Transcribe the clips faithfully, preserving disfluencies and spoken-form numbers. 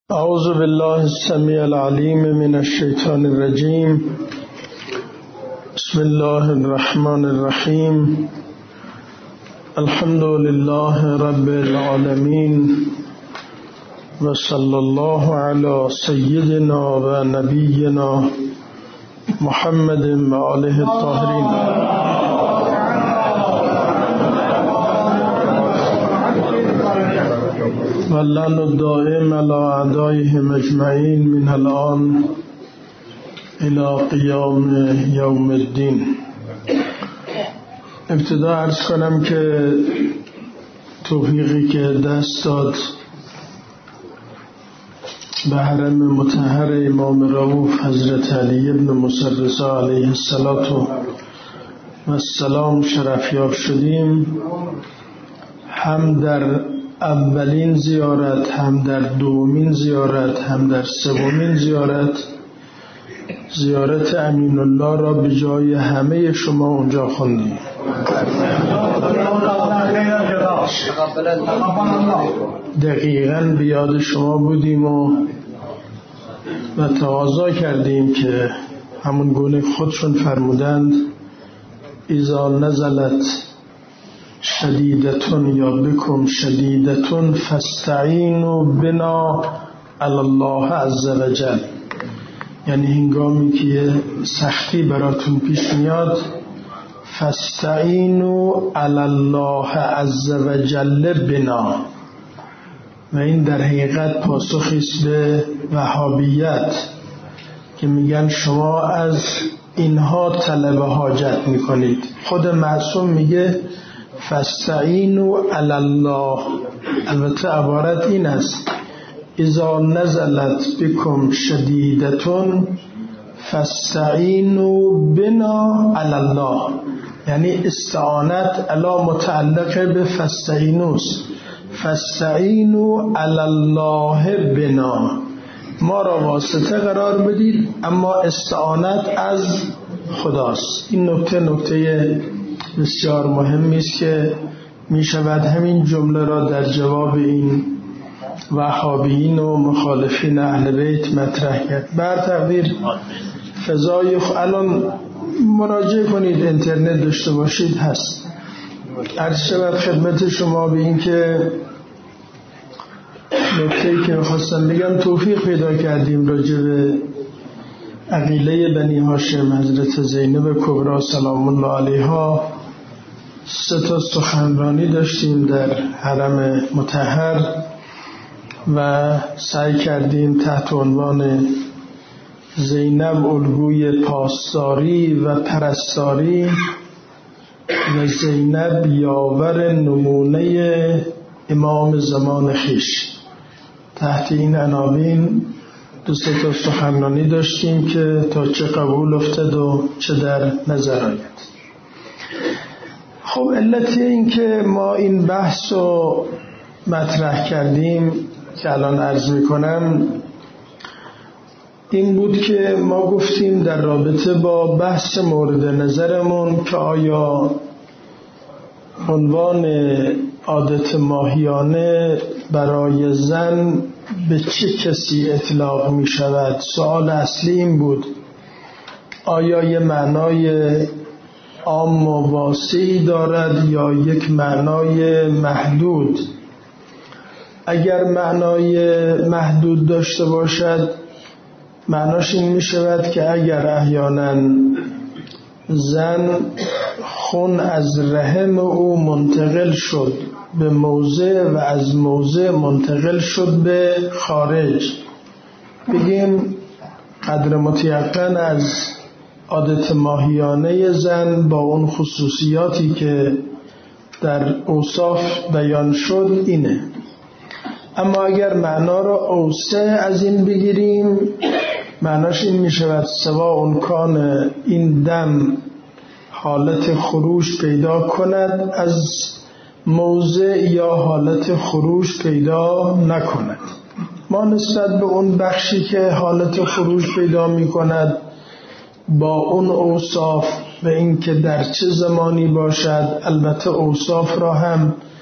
اعوذ بالله السمیع العلیم من الشیطان الرجیم. بسم الله الرحمن الرحیم. الحمد لله رب العالمین و صلی الله علی سیدنا و نبینا محمد و آله الطاهرین. واللعن الدائم على أعدائهم أجمعين من الآن إلى قیام یوم الدین. ابتدا عرض کنم که توفیقی که دست داد به حرم مطهر امام رؤوف حضرت علی ابن موسی الرضا علیه السلام شرفیاب شدیم، هم در اولین زیارت، هم در دومین زیارت، هم در سومین زیارت، زیارت امین الله را به جای همه شما اونجا خوندیم. دقیقاً به یاد شما بودیم و و تقاضا کردیم که همون گونه خودشون فرمودند اذا نزلت شدیدتون یا بکم شدیدتون فاستعینوا بنا علی الله عز و جل، یعنی هنگامی که سختی براتون پیش میاد فاستعینوا علی الله عز و جل بنا، و این در حقیقت پاسخی است به وهابیت که میگن شما از اینها طلب حاجت میکنید. خود معصوم میگه فاستعینوا علی الله. البته عبارت این است اذا نزلت بكم شدیدتون فاستعینوا بنا علی الله، یعنی استعانت علی متعلق به فاستعینوس، فاستعینوا علی الله بنا، ما را واسطه قرار بدید اما استعانت از خداست. این نکته نکته بسیار مهمی است که می شود همین جمله را در جواب این وهابیین و مخالفین اهل بیت مطرح کرد. بر تقدیر فضای الان مراجعه کنید، اینترنت داشته باشید هست. عرض شود خدمت شما به این که نکته‌ای که می‌خواستم بگم، توفیق پیدا کردیم راجع به عقیله بنی هاشم حضرت زینب کبری سلام الله علیها. سه تا سخنرانی داشتیم در حرم مطهر و سعی کردیم تحت عنوان زینب الگوی پاسداری و پرستاری و زینب یاور نمونه امام زمان خویش، تحت این عناوین دو سه تا سخنرانی داشتیم که تا چه قبول افتاد و چه در نظر آید. خب علت این که ما این بحث رو مطرح کردیم که الان عرض میکنم این بود که ما گفتیم در رابطه با بحث مورد نظرمون که آیا عنوان عادت ماهیانه برای زن به چه کسی اطلاق می شود. سوال اصلی این بود آیا یه معنای عام و واسعی دارد یا یک معنای محدود؟ اگر معنای محدود داشته باشد معناش این می شود که اگر احیانا زن خون از رحم او منتقل شد به موضع و از موضع منتقل شد به خارج، بگیم قدر متیقن از عادت ماهیانه زن با اون خصوصیاتی که در اوصاف بیان شد اینه. اما اگر معنا را اوسع از این بگیریم معناش این می شود سوا اون کان این دم حالت خروج پیدا کند از موضع یا حالت خروج پیدا نکند. ما نسبت به اون بخشی که حالت خروج پیدا می کند با اون اوصاف و این که در چه زمانی باشد، البته اوصاف را هم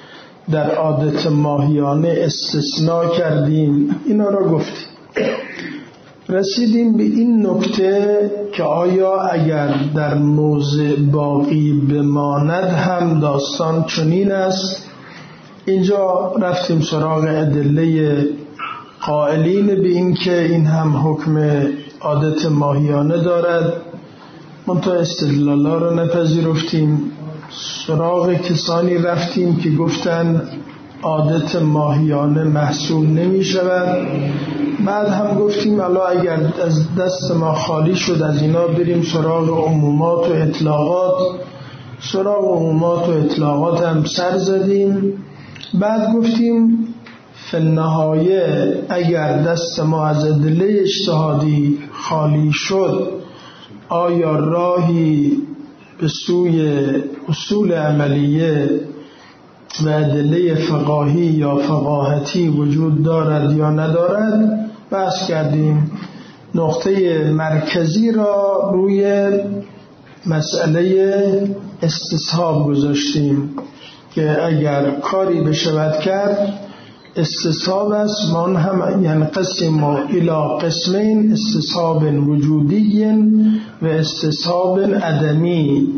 در عادت ماهیانه استثناء کردیم، اینا را گفتیم. رسیدیم به این نکته که آیا اگر در موضع باقی بماند هم داستان چنین است. اینجا رفتیم سراغ ادله قائلین به این که این هم حکم عادت ماهیانه دارد، منتها استدلالا رو نپذیرفتیم. سراغ کسانی رفتیم که گفتن عادت ماهیانه محسوب نمی شود. بعد هم گفتیم الا اگر از دست ما خالی شد از اینا بریم سراغ عمومات و اطلاقات. سراغ عمومات و اطلاقات هم سر زدیم. بعد گفتیم فی النهایه اگر دست ما از ادله اجتهادی خالی شد، آیا راهی به سوی اصول عملیه و ادله فقاهی یا فقاهتی وجود دارد یا ندارد بحث کردیم. نقطه مرکزی را روی مسئله استصحاب گذاشتیم که اگر کاری بشود کرد استصحاب است. ما هم ینقسم الی قسمین، استصحاب وجودی و استصحاب عدمی.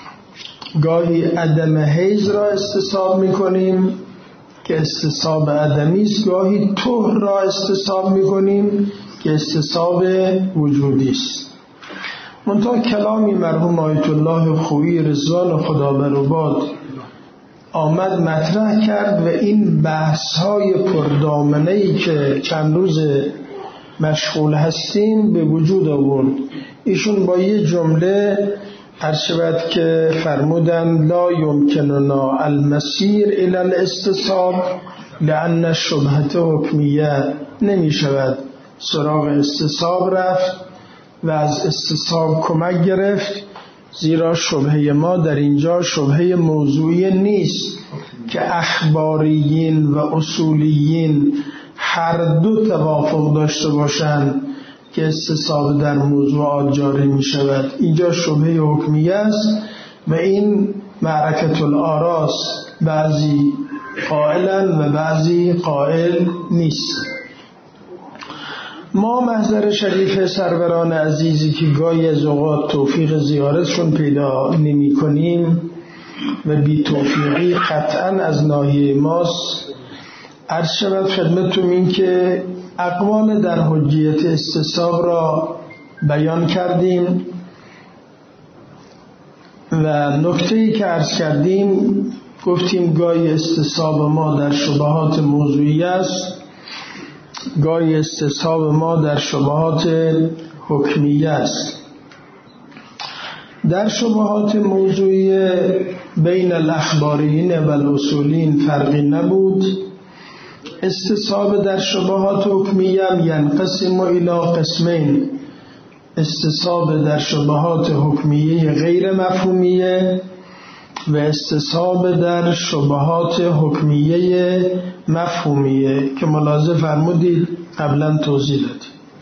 گاهی عدم حیز را استصحاب میکنیم که استصحاب عدمی است، گاهی طهر را استصحاب میکنیم که استصحاب وجودی است. منتها کلامی مرحوم آیت الله خویی رضوان خدا بر او باد آمد مطرح کرد و این بحث های پردامنه‌ای که چند روز مشغول هستیم به وجود آورد. ایشون با یه جمله عرض شود که فرمودن لا یمکننا المسیر الی الاستصحاب لأن الشبهة حکمیه، نمی شود سراغ استصحاب رفت و از استصحاب کمک گرفت، زیرا شبهه ما در اینجا شبهه موضوعی نیست که اخباریین و اصولیین هر دو توافق داشته باشند که استصحاب در موضوعات جاری می شود. اینجا شبهه حکمیه است و این معرکة الآراء، بعضی قائلن و بعضی قائل نیست. ما محضر شریف سروران عزیزی که گاهی از اوقات توفیق زیارتشون پیدا نمی کنیم و بی توفیقی قطعا از ناحیه ماست، عرض شود خدمتتون این که اقوال در حجیت استصحاب را بیان کردیم و نکته‌ای که عرض کردیم گفتیم گاهی استصحاب ما در شبهات موضوعی است، گاهی استصحاب ما در شبهات حکمیه است. در شبهات موضوعی بین الاخبارین و الاصولین فرقی نبود. استصحاب در شبهات حکمیه ینقسم الی قسمین، استصحاب در شبهات حکمیه غیر مفهومیه و استصحاب در شبهات حکمیه مفهومیه که ملاحظه فرمودید قبلا توضیح دادیم.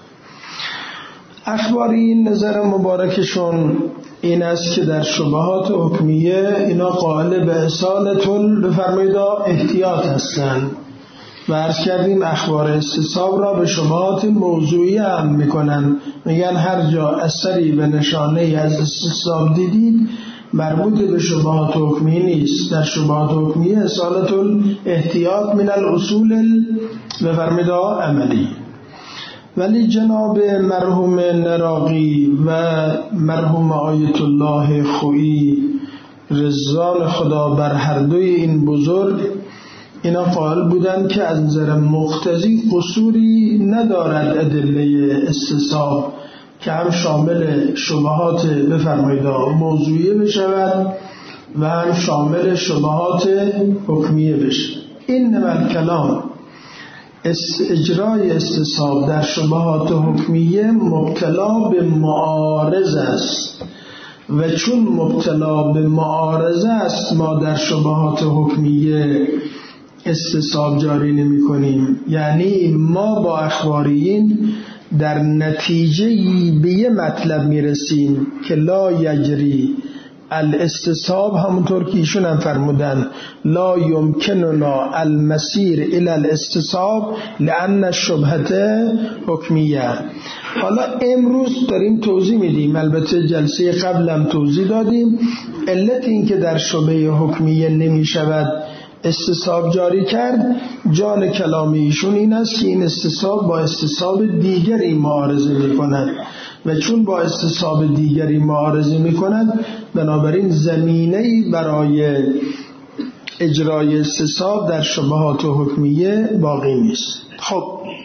اخبارین نظر مبارکشون این است که در شبهات حکمیه اینا قائل به اصالتون بفرمایید احتیاط هستند و عرض کردیم اخبار استصحاب را به شبهات موضوعی هم میکنن، میگن هر جا اثری و نشانه از استصحاب دیدید مربوط به شبهات حکمی نیست. در شبهات حکمی اصالت الاحتیاط من الاصول و فرمید عملی. ولی جناب مرحوم نراقی و مرحوم آیت الله خویی رضوان خدا بر هر دوی این بزرگ اینا قائل بودند که از نظر مقتضی قصوری ندارد ادله استصحاب که هم شامل شبهات بفرمایید موضوعیه بشود و هم شامل شبهات حکمیه بشود. این نمال کلام اجرای استصحاب در شبهات حکمیه مبتلا به معارض است و چون مبتلا به معارض است ما در شبهات حکمیه استصحاب جاری نمی کنیم. یعنی ما با اخباریین در نتیجه به یه مطلب می رسیم که لا یجری الاستصحاب همونطور که ایشون هم فرمودن لا یمکننا المسیر الی الاستصحاب لان الشبهه حکمیه. حالا امروز داریم توضیح میدیم، البته جلسه قبلم توضیح دادیم، علت این که در شبهه حکمیه نمی شود استصحاب جاری کرد، جان کلام ایشون این است که این استصحاب با استصحاب دیگری معارضه می کند و چون با استصحاب دیگری معارضه می کند بنابراین زمینه‌ای برای اجرای استصحاب در شبهات حکمیه باقی نیست. خب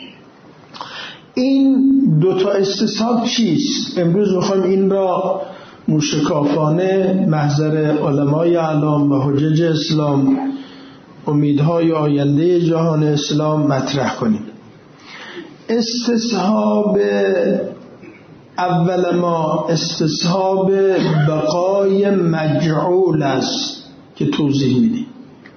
این دوتا استصحاب چیست؟ امروز میخوایم این را موشکافانه محضر علمای اعلام و حجج اسلام، امیدهای آینده جهان اسلام مطرح کنیم. استصحاب اول ما استصحاب بقای مجعول است که توضیح میدیم.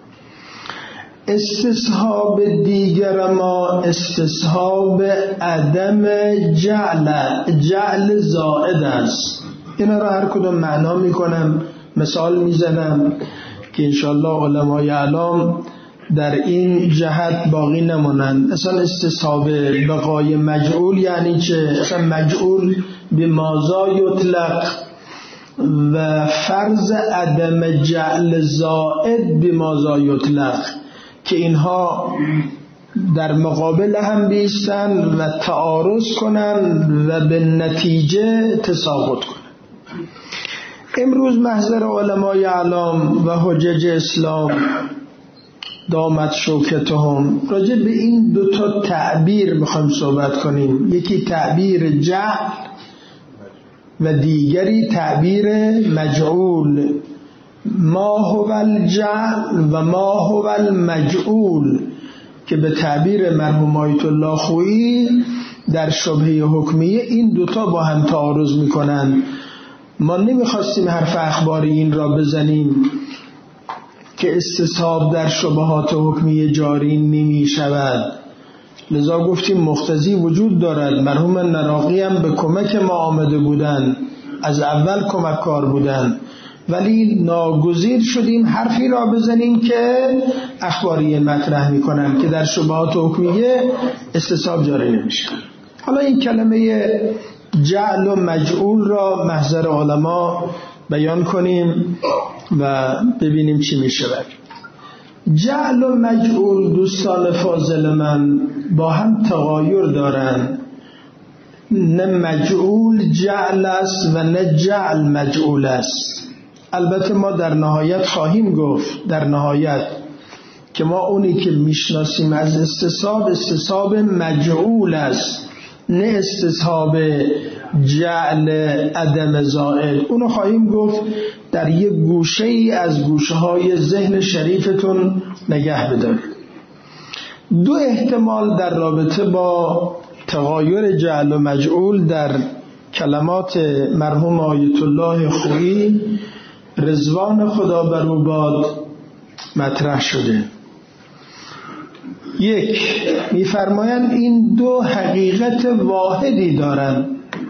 استصحاب دیگر ما استصحاب عدم جعل جعل زائد است. اینا را هر کدوم معنا میکنم، مثال میزنم که انشاءالله علمای اعلام در این جهت باقی نمونند. اصلا استصحاب بقای مجعول یعنی چه؟ اصلا مجعول به مازا یطلق و فرض عدم جعل زائد به مازا یطلق که اینها در مقابل هم بیستن و تعارض کنن و به نتیجه تساقط کنن. امروز محضر علمای اعلام و حجج اسلام دامت شوکتهم راجع به این دوتا تعبیر میخوایم صحبت کنیم. یکی تعبیر جعل و دیگری تعبیر مجعول. ما هو الجعل و ما هو المجعول که به تعبیر مرحوم آیت الله خویی در شبهه حکمیه این دوتا با هم تعارض میکنن. ما نمیخواستیم حرف اخباری این را بزنیم که استصحاب در شبهات حکمیه جاری نمی شود، لذا گفتیم مقتضی وجود دارد. مرحوم نراقی هم به کمک ما آمده بودن، از اول کمک کار بودن، ولی ناگزیر شدیم حرفی را بزنیم که اخباری مطرح می کنن که در شبهات حکمیه استصحاب جاری نمیشه. حالا این کلمه جعل و مجعول را محضر علما بیان کنیم و ببینیم چی می شود. جعل و مجعول دوستان فاضل من با هم تغایر دارن، نه مجعول جعل است و نه جعل مجعول است. البته ما در نهایت خواهیم گفت در نهایت که ما اونی که میشناسیم از استصحاب استصحاب مجعول است، نه استصحاب جعل عدم زائد. اونو خواهیم گفت در یک گوشه ای از گوشه های ذهن شریفتون نگه بدارید. دو احتمال در رابطه با تغایر جعل و مجعول در کلمات مرحوم آیت الله خویی رضوان خدا بر او باد مطرح شده. یک، می‌فرمایند این دو حقیقت واحدی دارند.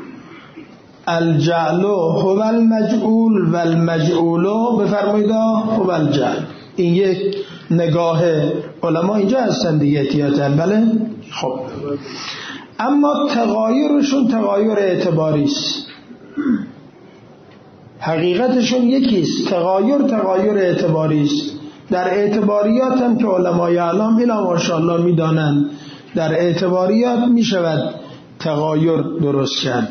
الجعل هو المجعول و المجعول بفرمایید هو الجعل. این یک نگاه علما اینجا هستن دیگه احتیاطاً، بله؟ خب اما تغایرشون تغایر اعتباری است. حقیقتشون یکیست، تغایر تغایر اعتباری است. در اعتباریات هم که علمای اعلام الا ماشاءالله میدانند در اعتباریات میشود تغایر درست کرد.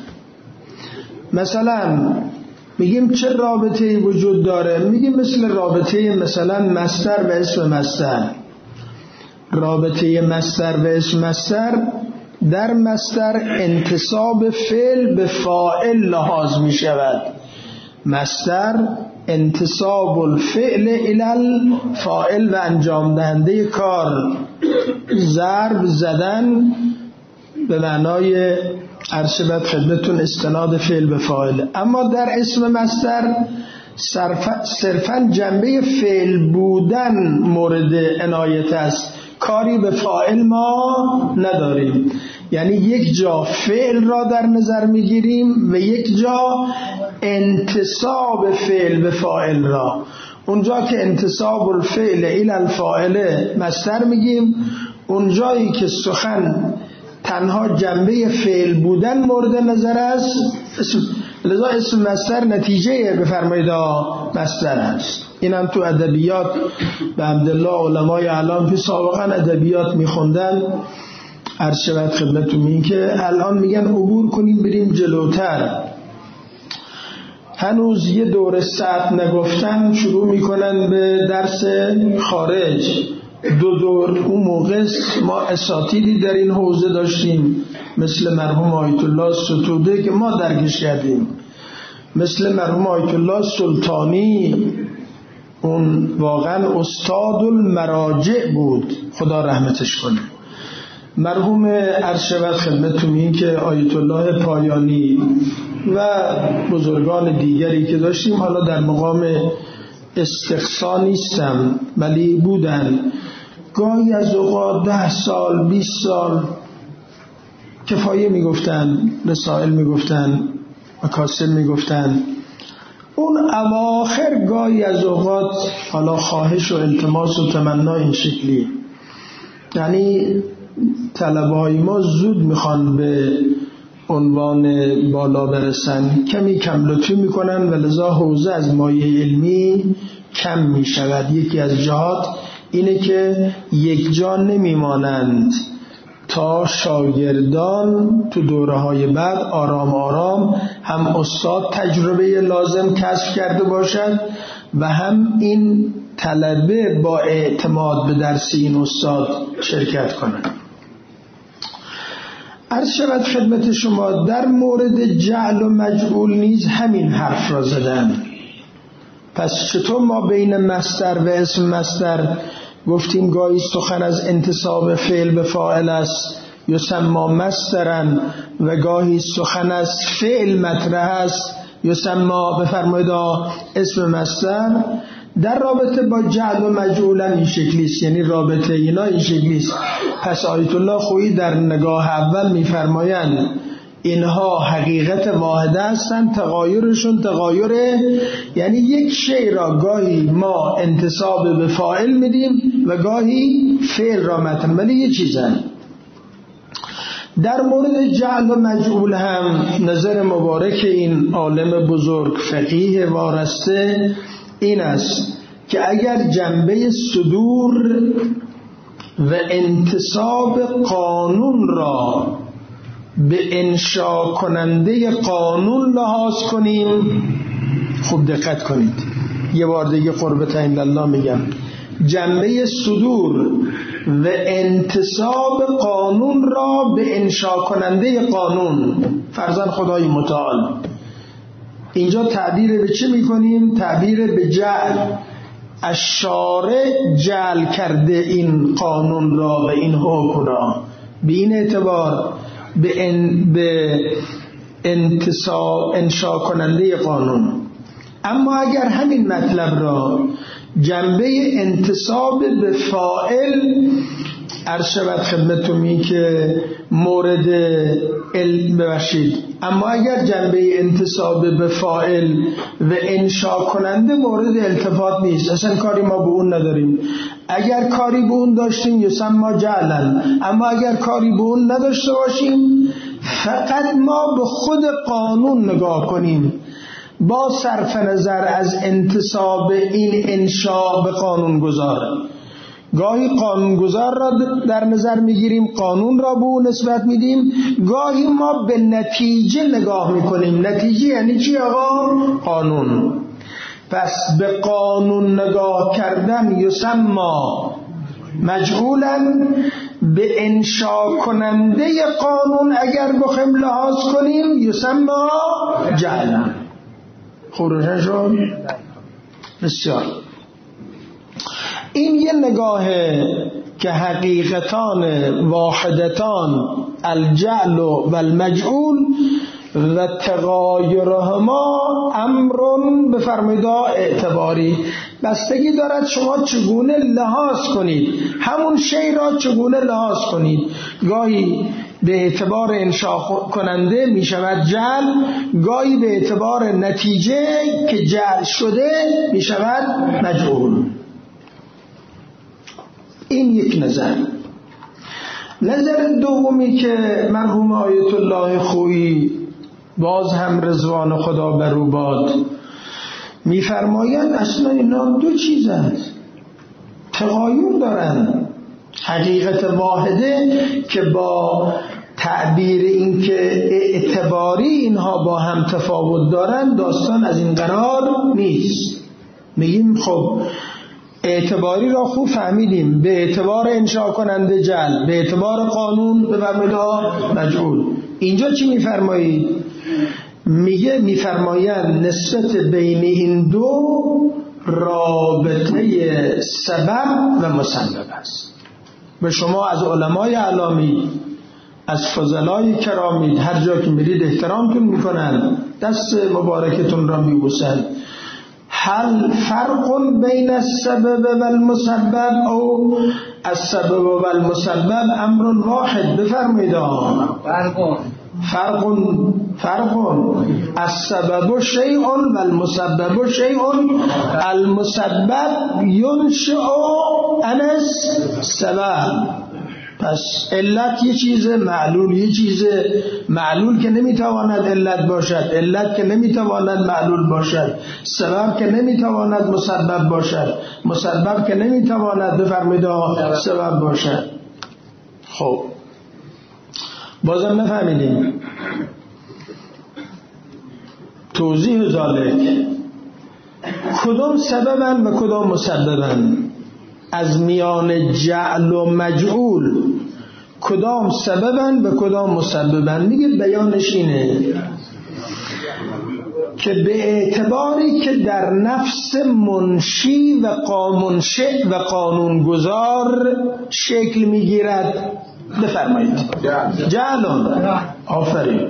مثلا میگیم چه رابطه‌ای وجود داره؟ میگیم مثل رابطه مثلا مصدر و اسم مصدر. رابطه مصدر و اسم مصدر، در مصدر انتساب فعل به فاعل لحاظ می شود. مصدر انتساب الفعل الی الفاعل و انجام دهنده کار، ضرب زدن به معنای ارشبت خدمتون استناد فعل به فاعل. اما در اسم مصدر صرفاً جنبه فعل بودن مورد عنایت است، کاری به فاعل ما نداریم. یعنی یک جا فعل را در نظر میگیریم و یک جا انتساب فعل به فاعل را. اونجا که انتساب الفعل الی الفاعل مصدر میگیم، اونجایی که سخن تنها جنبه فعل بودن مورد نظر است، لذا اسم مصدر نتیجه بفرمایید مصدر است. این هم تو ادبیات به حمدالله علمای اعلام که سابقا ادبیات میخوندن عرض شود خدمتتون این که الان میگن عبور کنیم بریم جلوتر، هنوز یه دور سطح نگفتن شروع میکنن به درس خارج. دو دور اون موقع ما اساتیدی در این حوزه داشتیم مثل مرحوم آیت الله ستوده که ما درکش کردیم، مثل مرحوم آیت الله سلطانی، اون واقعا استاد المراجع بود، خدا رحمتش کنه. مرحوم عرض شود خدمتتون این که آیت الله پایانی و بزرگان دیگری که داشتیم، حالا در مقام استقصا نیستم ولی بودن، گاهی از اوقات ده سال بیست سال کفایه میگفتن، رسائل میگفتن، مکاسب میگفتن. اون اواخر گاهی از اوقات حالا خواهش و التماس و تمنا این شکلی، یعنی طلبه های ما زود میخوان به عنوان بالا برسن، کمی کم لطفی میکنن و لذا حوزه از مایه علمی کم میشود. یکی از جهات اینه که یک جا نمیمانند تا شاگردان تو دوره های بعد آرام آرام هم استاد تجربه لازم کسب کرده باشد و هم این طلبه با اعتماد به درس این استاد شرکت کنند. عرض شود خدمت شما در مورد جعل و مجعول نیز همین حرف را زدن. پس چطور ما بین مصدر و اسم مصدر گفتیم گاهی سخن از انتساب فعل به فاعل است یسمى مصدرا و گاهی سخن از فعل مطرح است یسمى بفرمایید اسم مصدر. در رابطه با جعل و مجعول این شکلی است، یعنی رابطه اینا این شکلی است. پس آیت الله خویی در نگاه اول میفرمایند اینها حقیقت واحده هستند، تغایرشون تغایره، یعنی یک شی را گاهی ما انتساب به فاعل میدیم و گاهی فعل را متن، ولی یه چیزن. در مورد جعل و مجعول هم نظر مبارک این عالم بزرگ فقیه وارسته این است که اگر جنبه صدور و انتساب قانون را به انشا کننده قانون لحاظ کنیم، خوب دقت کنید، یه بار دیگه قربتین الله میگم، جنبه صدور و انتساب قانون را به انشا کننده قانون، فرزند خدای متعال. اینجا تعبیر به چه میکنیم؟ تعبیر به جعل. الشارع جعل کرده این قانون را و این حکم را، به این اعتبار به, ان به انتصاب انشا کننده قانون. اما اگر همین مطلب را جنبه انتصاب به فاعل عرض شود خدمتتون این که مورد علم ببخشید، اما اگر جنبه انتصاب به فاعل و انشا کننده مورد التفات نیست، اصلا کاری ما به اون نداریم. اگر کاری به اون داشتیم یسمى جعلا، اما اگر کاری به اون نداشته باشیم فقط ما به خود قانون نگاه کنیم با صرف نظر از انتصاب این انشا به قانون گذار. گاهی قانونگذار را در نظر میگیریم، قانون را به اون نسبت میدیم، گاهی ما به نتیجه نگاه میکنیم. نتیجه یعنی چی آقا؟ قانون. پس به قانون نگاه کردن یسمى مجعولا، به انشا کننده قانون اگر بخوایم لحاظ کنیم یسمى جعلا. خوب روشن شد؟ بسیار. این یه نگاهه که حقیقتان واحدتان الجعل و المجعول و تغایرهما امرون بفرمایید اعتباری، بستگی دارد شما چگونه لحاظ کنید، همون شی را چگونه لحاظ کنید. گاهی به اعتبار انشاء کننده می شود جعل، گاهی به اعتبار نتیجه که جعل شده می شود مجعول. این یک نظر. نظر دومی که مرحوم آیت الله خویی باز هم رضوان خدا بر او باد می‌فرمایند اصلا اینا دو چیز است، تغایر دارند. حقیقت واحده که با تعبیر این که اعتباری اینها با هم تفاوت دارند داستان از این قرار نیست. میگیم خب اعتباری را خوب فهمیدیم، به اعتبار انشاء کننده جعل، به اعتبار قانون به برملا مجعول. اینجا چی میفرمایید؟ میگه میفرمایند نسبت بین این دو رابطه سبب و مسبب است. به شما از علمای اعلامی، از فضلای کرامید، هر جا که میرید احترامتون میکنن، دست مبارکتون را میبوسن. هل فرق بین السبب و المسبب او السبب و المسبب امر واحد؟ بفرمایید. فرق فرق فرق السبب شیء و المسبب شیء. المسبب ينشئ عن السبب. پس علت یه چیزه، معلول یه چیزه. معلول که نمیتواند علت باشد، علت که نمیتواند معلول باشد، سبب که نمیتواند مسبب باشد، مسبب که نمیتواند بفرمایید سبب باشد. خب بازم نفهمیدیم. توضیح ذالک، کدام سببن و کدام مسببن؟ از میان جعل و مجعول کدام سببن و کدام مسببن؟ میگه بیانش اینه که به اعتباری که در نفس منشی و قانونشع و قانونگذار شکل میگیرد. بفرمایید. جعلون، آفرین،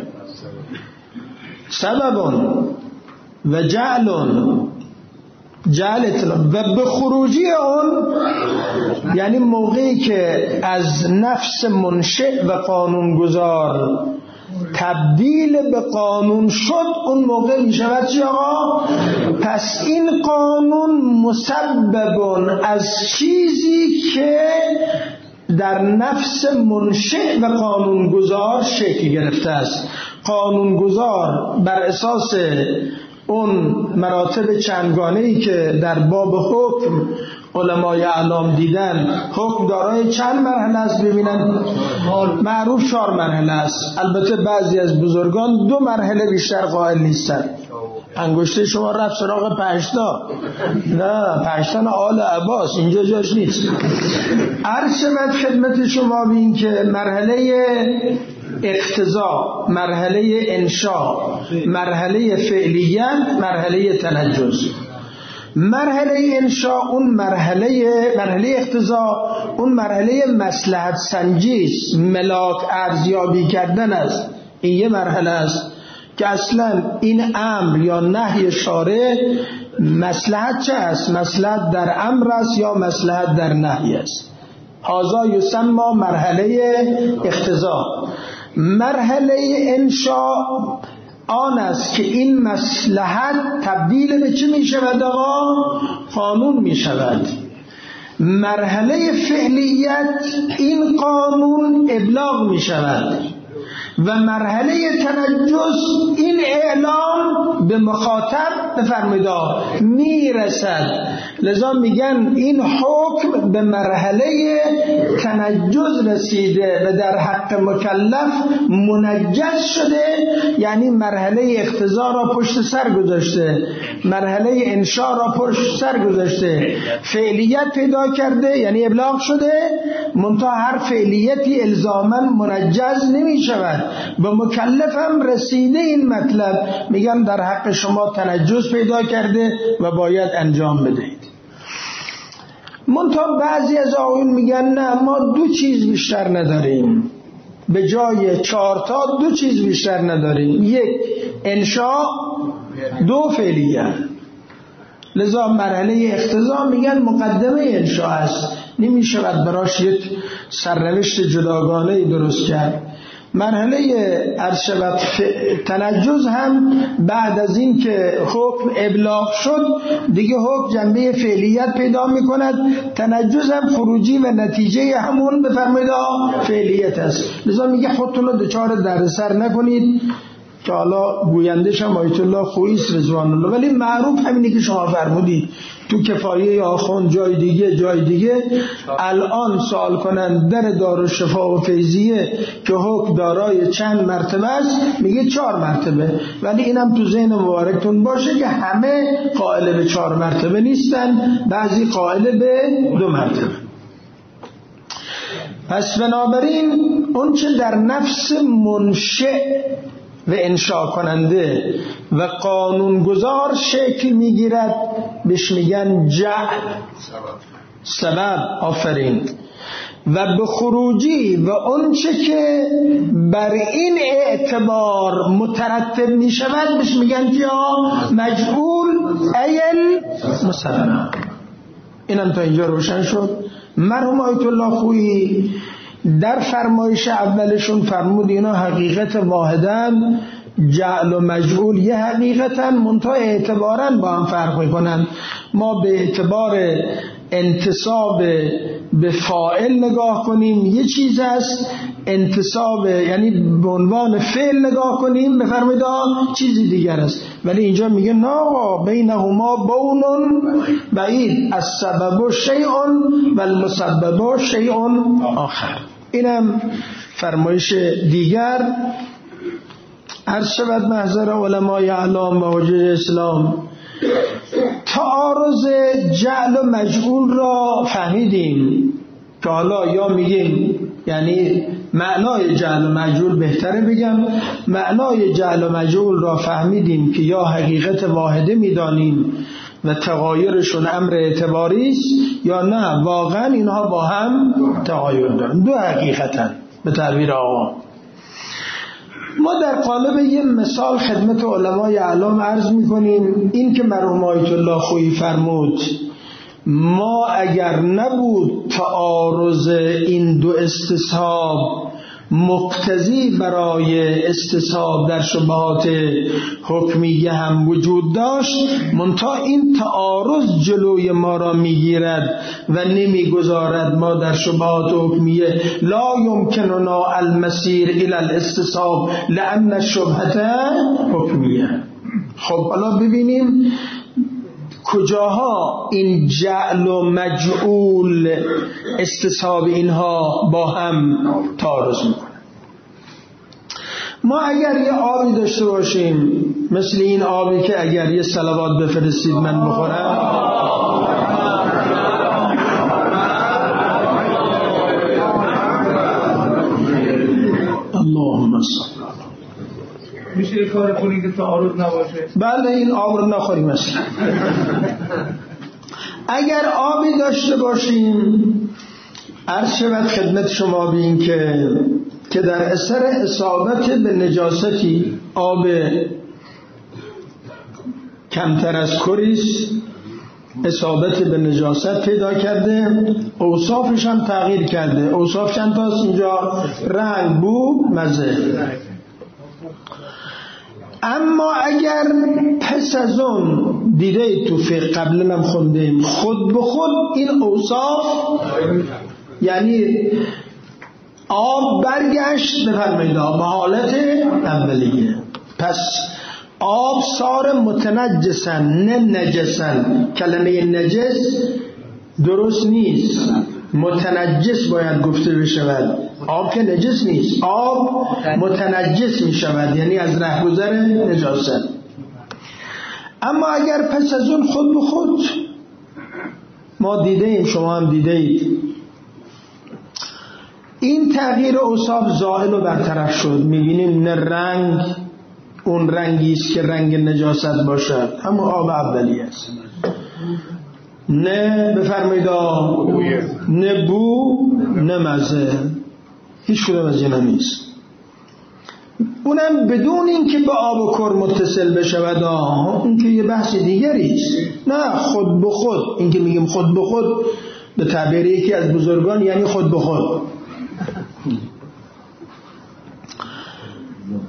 سببون و جعلون، جعل اطلاق و به خروجی اون، یعنی موقعی که از نفس منشئ و قانونگذار تبدیل به قانون شد، اون موقع می شود چی آقا؟ پس این قانون مسببون از چیزی که در نفس منشئ و قانونگذار شکل گرفته است. قانونگذار بر اساس اون مراتب چندگانه‌ای که در باب حکم علمای اعلام دیدن، حکم دارای چند مرحله است؟ ببینن معروف چهار مرحله است. البته بعضی از بزرگان دو مرحله بیشتر قائل نیستن. انگشته شما رفت سراغ پنجتا، نه پنجتا آل عباس، اینجا جاش نیست. عرض شود خدمت شما بین که مرحله اقتضا، مرحله انشاء، مرحله فعلیت، مرحله تنجز. مرحله انشاء اون مرحله مرحله اقتضا اون مرحله مصلحت سنجی است، ملاک ارزیابی کردن است. این یه مرحله است که اصلا این امر یا نهی شارع مصلحت چه است؟ مصلحت در امر است یا مصلحت در نهی است. هذا یسمى مرحله اقتضا. مرحله انشاء آن است که این مصلحت تبدیل به چه می شود آقا؟ قانون می شود. مرحله فعلیت این قانون ابلاغ می شود و مرحله تنجس این اعلام به مخاطب بفرمایید می رسد. لذا میگن این حکم به مرحله تنجس رسیده و در حق مکلف منجز شده، یعنی مرحله اقتضا را پشت سر گذاشته، مرحله انشاء را پشت سر گذاشته، فعلیت پیدا کرده یعنی ابلاغ شده، منتها هر فعلیتی الزاما منجز نمی شود و مکلفم رسیده. این مطلب میگن در حق شما تنجس پیدا کرده و باید انجام بدهید. منتها بعضی از آقایون میگن نه، ما دو چیز بیشتر نداریم، به جای چهار تا دو چیز بیشتر نداریم، یک انشاء، دو فعلیت. لذا مرحله اقتضا میگن مقدمه انشاء است، نمیشود براش یک سرنوشت جداگانه درست کرد. مرحله ارشبت تنجز هم بعد از این که حکم ابلاغ شد دیگه حکم جنبه فعلیت پیدا میکند. تنجز هم خروجی و نتیجه همون بفرمایید فعلیت است. لذا میگه خودتون رو دچار دردسر نکنید که حالا گویندش هم آیت الله خویی رضوان الله، ولی معروف همینه که شما فرمودید تو کفایه آخوند جای دیگه جای دیگه. الان سوال کنن در دارالشفا و فیضیه که حکم دارای چند مرتبه است، میگه چهار مرتبه، ولی اینم تو ذهن مبارکتون باشه که همه قائل به چهار مرتبه نیستن، بعضی قائل به دو مرتبه. پس بنابراین اون چه در نفس منشأ و انشاء کننده و قانونگذار شکل میگیرد بهش میگن جعل سبب. آفرین. و به خروجی و اون چه که بر این اعتبار مترتب میشود بهش میگن یا مجعول ایل مسبب. اینم تا اینجا روشن شد. مرحوم آیت الله خویی در فرمایش اولشون فرمود اینا حقیقت واحدن، جعل و مجعول یه حقیقتن، منتها اعتباراً با هم فرق میکنن. ما به اعتبار انتصاب به فاعل نگاه کنیم یه چیز است، انتصاب یعنی به عنوان فعل نگاه کنیم بفرمایید چیزی دیگر است. ولی اینجا میگه نه، بینهما بون بعید، السبب شیء و المسبب شیء آخر. اینم فرمایش دیگر. عرض شود محضر علمای اعلام و حجج اسلام، تعارض جعل و مجعول را فهمیدیم که حالا یا میگیم، یعنی معنای جعل و مجعول بهتره بگم، معنای جعل و مجعول را فهمیدیم که یا حقیقت واحده میدانیم و تغایرشون امر اعتباری است، یا نه واقعا اینها با هم تغایر دارن، دو حقیقتن به تعبیر آقا. ما در قالب یه مثال خدمت علمای اعلام عرض میکنیم. این که مرحوم آیت الله خویی فرمود ما اگر نبود تعارض این دو استصحاب مقتضی برای استصحاب در شبهات حکمیه هم وجود داشت، منتها این تعارض جلوی ما را میگیرد و نمیگذارد ما در شبهات حکمیه لا یمکننا المسیر الى الاستصحاب لان الشبهه حکمیه. خب حالا ببینیم کجاها این جعل و مجعول استصحاب اینها با هم تعارض میکنه. ما اگر یه آبی داشته باشیم مثل این آبی که اگر یه صلوات بفرستید من بخورم، اللهم صل، میشه کار کنی که تعارض نباشه؟ بله این آب رو نخوریم مثلا. اگر آبی داشته باشیم عرض شود خدمت شما بین که که در اثر اصابت به نجاستی آب کمتر از کریس اصابت به نجاست پیدا کرده، اوصافش هم تغییر کرده. اوصاف چند تاست اینجا؟ رنگ، بو، مزه. اما اگر پس از اون دیده تو فقه قبلا هم خوندیم خود به خود این اوصاف، یعنی آب برگشت بفرمایید به حالت اولیه، پس آب سار متنجسن نه نجسن. کلمه نجس درست نیست، متنجس باید گفته بشود. آب که نجس نیست، آب متنجس می شود، یعنی از رهگذر نجاست. اما اگر پس از اون خود به خود ما دیده ایم، شما هم دیده اید، این تغییر اوصاف زائل و برطرف شد، میبینیم نه رنگ اون رنگی است که رنگ نجاست باشد، اما آب اولیه است، نه بفرمایید نه بو نه مزه، هیچ کدام از اینا نیست. اونم بدون اینکه به آب و کر متصل بشود، اون که یه بحث دیگری است. نه خود به خود، این که میگیم خود به خود به تعبیر یکی از بزرگان یعنی خود به خود.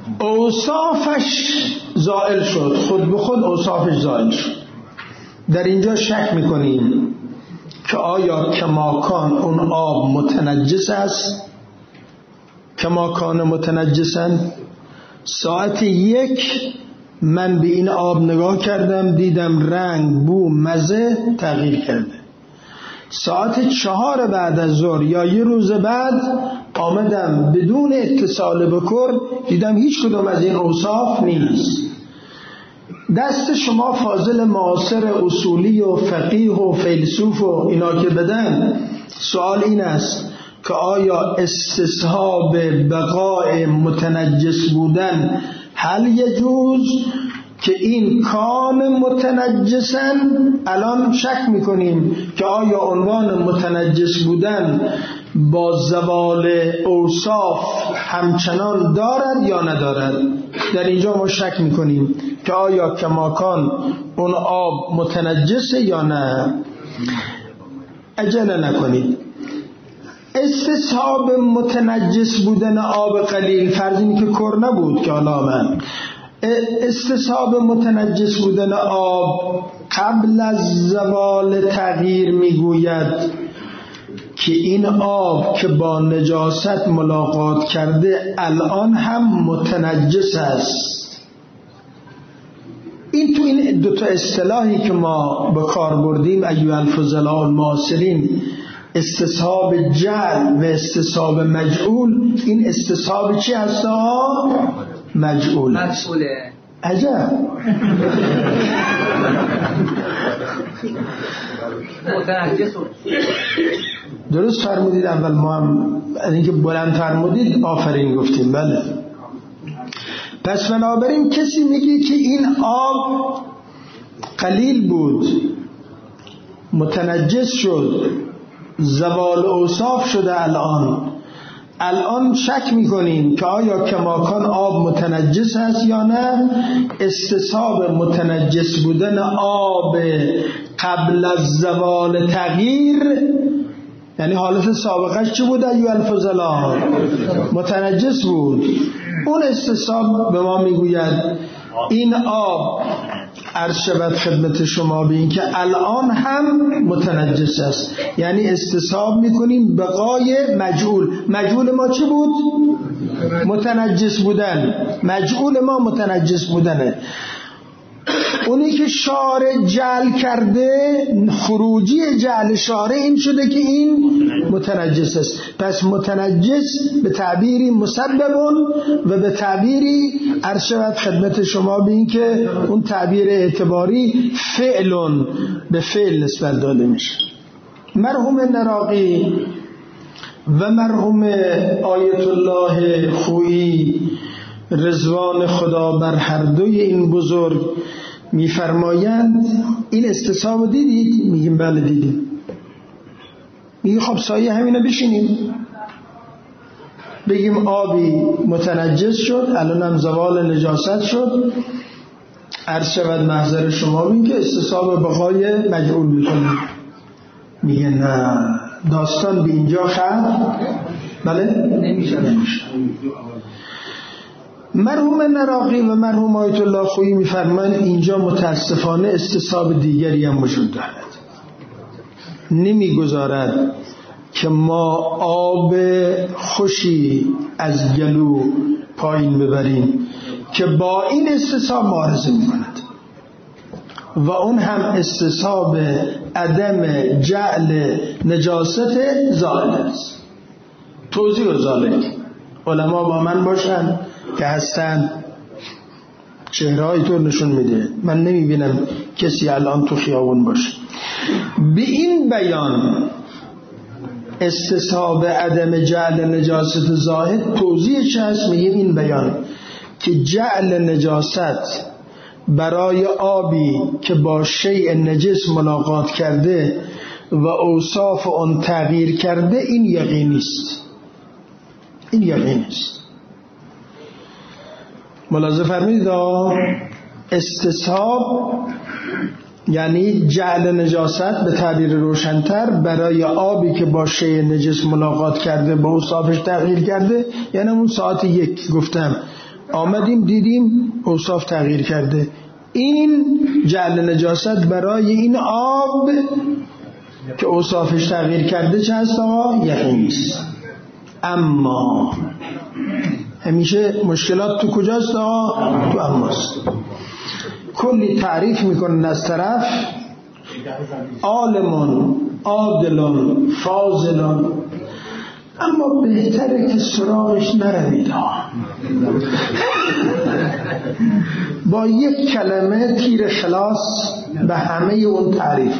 اوصافش زائل شد، خود به خود اوصافش زائل شد. در اینجا شک میکنیم که آیا کماکان اون آب متنجس است؟ کماکان متنجسن. ساعت یک من به این آب نگاه کردم، دیدم رنگ، بو، مزه تغییر کرده. ساعت چهار بعد از ظهر یا یه روز بعد آمدم بدون اتصال به کر، دیدم هیچ کدوم از این اوصاف نیست. دست شما فاضل معاصر اصولی و فقیه و فیلسوف و اینا که بدن، سوال این است که آیا استصحاب بقای متنجس بودن هل یجوز که این کام متنجسن؟ الان شک میکنیم که آیا عنوان متنجس بودن با زوال اوصاف همچنان دارد یا ندارد. در اینجا ما شک میکنیم که آیا کماکان اون آب متنجسه یا نه. عجله نکنید. استصحاب متنجس بودن آب قلیل، فرض اینه که کر نبود که حالا من استصحاب متنجس بودن آب قبل از زوال تغییر میگوید که این آب که با نجاست ملاقات کرده الان هم متنجس است. این تو این دو تا اصطلاحی که ما به کار بردیم ایها الفضلاء المعاصرین، استصحاب جعل و استصحاب مجعول، این استصحاب چی هست؟ مجعول است. عجب. درست فرمودید. اول ما هم از اینکه بلند فرمودید آفرین گفتیم. بله. پس بنابراین کسی میگه که این آب قلیل بود، متنجس شد، زوال اوصاف شده، الان الان شک میکنیم که آیا کماکان آب متنجس است یا نه. استصحاب متنجس بودن آب قبل از زوال تغییر، یعنی حالت سابقش چی بود؟ ایها الفضلاء متنجس بود. اون استصحاب به ما میگوید این آب عرض شود خدمت شما به این که الان هم متنجس است. یعنی استصحاب میکنیم بقای مجعول. مجعول ما چی بود؟ متنجس بودن. مجعول ما متنجس بودنه. اونی که شارع جعل کرده، خروجی جعل شارع این شده که این متنجس است. پس متنجس به تعبیری مسببون و به تعبیری عرض شود خدمت شما به این که اون تعبیر اعتباری فعلون به فعل نسبت داده میشه. مرحوم نراقی و مرحوم آیت الله خویی رضوان خدا بر هر دوی این بزرگ میفرمایند این استصحاب دیدید؟ میگیم بله دیدیم. میگه خب سایه همینا بشینیم بگیم آبی متنجس شد، الان هم زوال نجاست شد، عرض شود محضر شما بین که استصحاب بقای مجعول میکنیم. میگه نه، داستان به اینجا خرد بله نمیشه. مرحوم نراقی و مرحوم آیت الله خویی میفرمایند اینجا متاسفانه استصحاب دیگری هم وجود دارد. نمیگذارد که ما آب خوشی از گلو پایین ببریم که با این استصحاب معارضه میکند و اون هم استصحاب عدم جعل نجاست زائل است. توضیح و ذالک علما با من باشن که هستن، چهره‌های تو نشون میده، من نمیبینم کسی الان تو خیابون باشه. به این بیان استصحاب عدم جعل نجاست زاهد توضیح چه هست؟ میگیم این بیان که جعل نجاست برای آبی که با شیء نجس ملاقات کرده و اوصاف اون تغییر کرده این یقینی است. این یقینی است. ملاحظه فرمایید استصحاب یعنی جعل نجاست به تعبیر روشن‌تر برای آبی که با شیء نجس ملاقات کرده با اوصافش تغییر کرده، یعنی اون ساعت یک گفتم آمدیم دیدیم اوصاف تغییر کرده، این جعل نجاست برای این آب که اوصافش تغییر کرده چه هست آقا؟ یقین نیست. اما همیشه مشکلات تو کجاست آقا؟ تو اماست. کلی تعریف میکنن از طرف عالمون عادلون فاضلون، اما بهتره که سراغش نروید. با یک کلمه تیر خلاص به همه اون تعریف.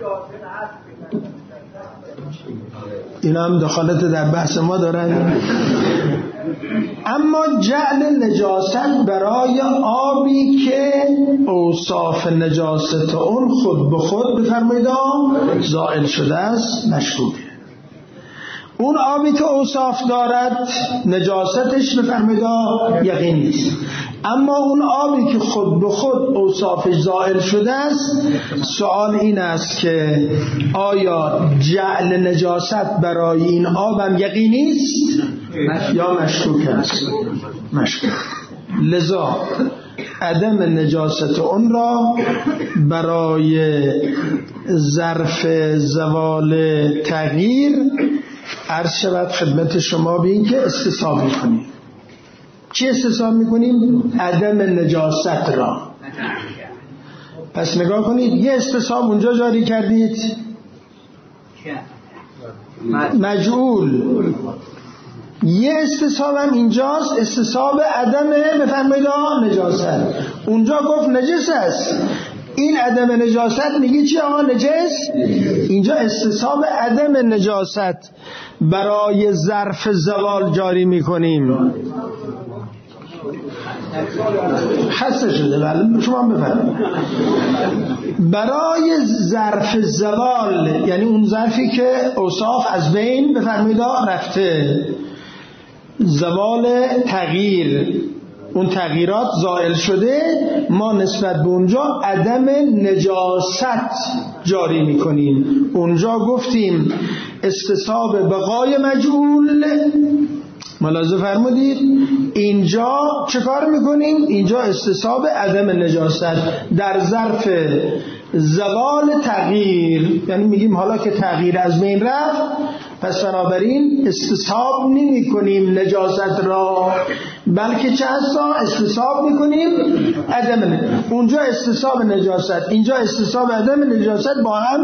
این هم دخالت در بحث ما دارن. اما جعل نجاست برای آبی که اوصاف نجاست اون خود به خود بفرمایید زائل شده است مشکوکه. اون آبی که اوصاف دارد نجاستش بفرمایید یقین نیست. اما اون آبی که خود به خود اوصافش زائل شده است، سوال این است که آیا جعل نجاست برای این آبم یقینی است یا مشکوک است؟ مشکوک. لذا عدم نجاست اون را برای ظرف زوال تغییر عرض شود خدمت شما به این که استصحاب میکنیم. چی استصحاب میکنیم؟ عدم نجاست را. پس نگاه کنید، یه استصحاب اونجا جاری کردید مجعول، یه استصحاب هم اینجاست استصحاب عدم بفرمایید نجاست. اونجا گفت نجس است، این عدم نجاست میگی چی آقا؟ نجس. اینجا استصحاب عدم نجاست برای ظرف زوال جاری میکنیم. خسته شده بله شما بفرمایید. برای ظرف زوال یعنی اون ظرفی که اوصاف از بین بفرمایید رفته، زوال تغییر، اون تغییرات زائل شده، ما نسبت به اونجا عدم نجاست جاری میکنیم. اونجا گفتیم استصحاب بقای مجعول، ملاحظه فرمودید. اینجا چه کار میکنیم؟ اینجا استصحاب عدم نجاست در ظرف زوال تغییر، یعنی میگیم حالا که تغییر از بین رفت پس بنابراین استصحاب نمی کنیم نجاست را، بلکه چه هستا استصحاب میکنیم عدم. اونجا استصحاب نجاست، اینجا استصحاب عدم نجاست با هم.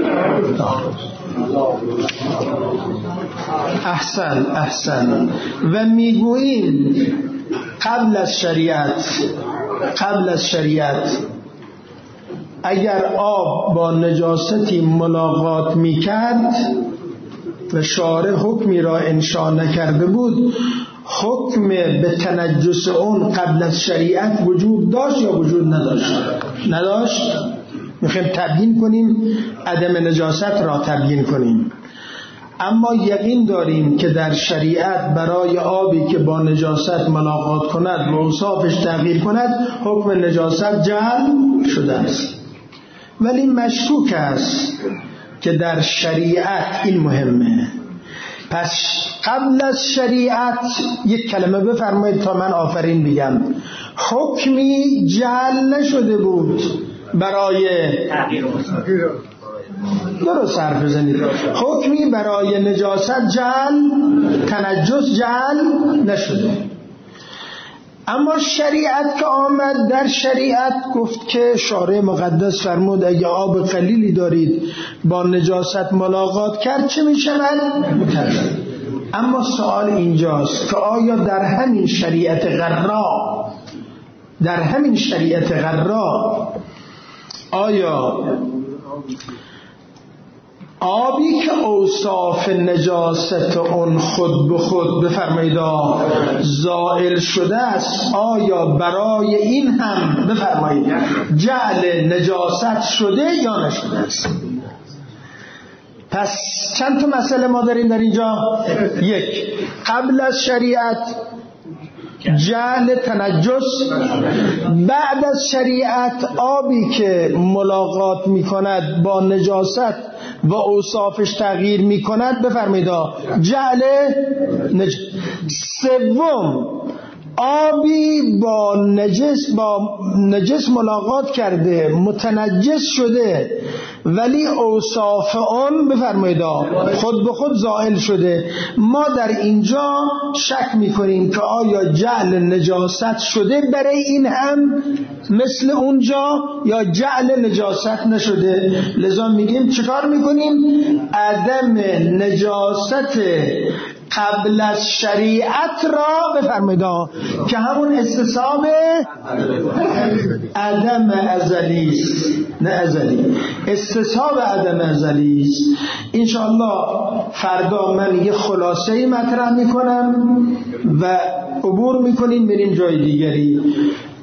احسن احسن. و میگوییم قبل از شریعت قبل از شریعت اگر آب با نجاستی ملاقات میکرد و شارع حکمی را انشاء نکرده بود، حکم به تنجس اون قبل از شریعت وجود داشت یا وجود نداشت؟ نداشت. میخوایم تبیین کنیم عدم نجاست را تبیین کنیم. اما یقین داریم که در شریعت برای آبی که با نجاست ملاقات کند و اوصافش تغییر کند حکم نجاست جعل شده است، ولی مشکوک است که در شریعت این مهمه. پس قبل از شریعت یک کلمه بفرمایید تا من آفرین بگم. حکمی جعل نشده بود برای درست حرف بزنید. حکمی برای نجاست جعل تنجس جعل نشده، اما شریعت که آمد در شریعت گفت که شارع مقدس فرمود اگه آب قلیلی دارید با نجاست ملاقات کرد چه می شود؟ متعلق. اما سوال اینجاست که آیا در همین شریعت غرا در همین شریعت غرا آیا آبی که اوصاف نجاست اون خود به خود بفرمایید زائل شده است، آیا برای این هم بفرمایید جعل نجاست شده یا نشده است؟ پس چند تا مسئله ما داریم در اینجا. یک، قبل از شریعت جعل تنجس، بعد از شریعت آبی که ملاقات می کند با نجاست و اوصافش تغییر می کند بفرمایید جعل نجاست. سوم، آبی با نجس با نجس ملاقات کرده، متنجس شده، ولی اوصاف اون بفرمایید خود به خود زائل شده. ما در اینجا شک میکنیم که آیا جعل نجاست شده برای این هم مثل اونجا یا جعل نجاست نشده. لذا میگیم چیکار میکنیم؟ عدم نجاست قبل از شریعت را بفرمایید که همون استصحاب عدم ازلی است، نه ازلی، استصحاب عدم ازلی است. انشاءالله فردا من یه خلاصه‌ای مطرح میکنم و عبور میکنیم بریم جای دیگری.